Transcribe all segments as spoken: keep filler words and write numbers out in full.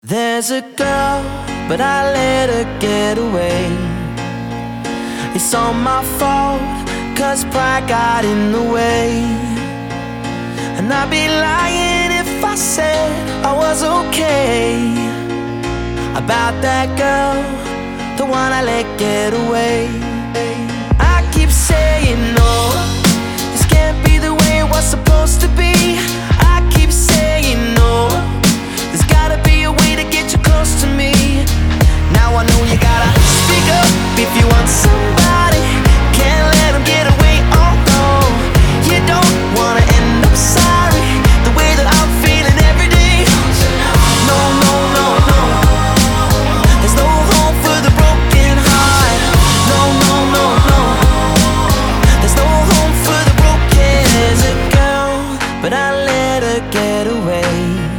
There's a girl, but I let her get away. It's all my fault, cause pride got in the way. And I'd be lying if I said I was okay about that girl, the one I let get away. I keep saying no, this can't be the way it was supposed to be. I keep saying no, there's gotta be a way to get you close to me. Now I know you gotta speak up if you want somebody. Can't let them get away, oh no. You don't wanna end up sorry, the way that I'm feeling every day. No, no, no, no, there's no hope for the broken heart. No, no, no, no, there's no hope for the broken. There's a girl, but I let her get away.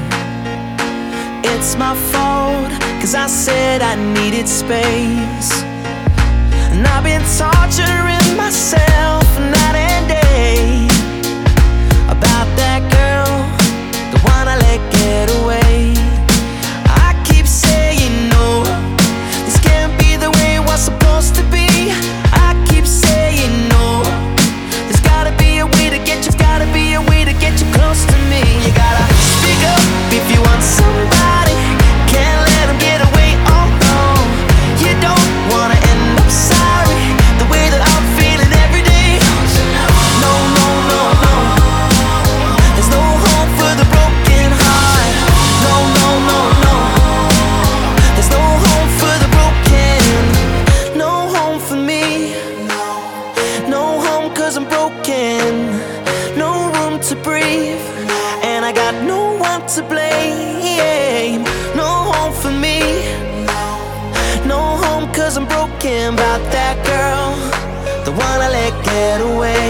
It's my fault, cause I said I needed space. And I've been torturing myself night and day about that girl, the one I let get away. I keep saying no, this can't be the way it was supposed to be. I keep saying no, there's gotta be a way to get you, gotta be a way to get you close to me. You gotta speak up if you want somebody. Can't let them get away, oh no. You don't wanna end up sorry, the way that I'm feeling every day. No, no, no, no, there's no hope for the broken heart. No, no, no, no, there's no hope for the broken. No home for me, no home cause I'm broken. No room to breathe, and I got no one to blame. No home for me, no home cause I'm broken about that girl, the one I let get away.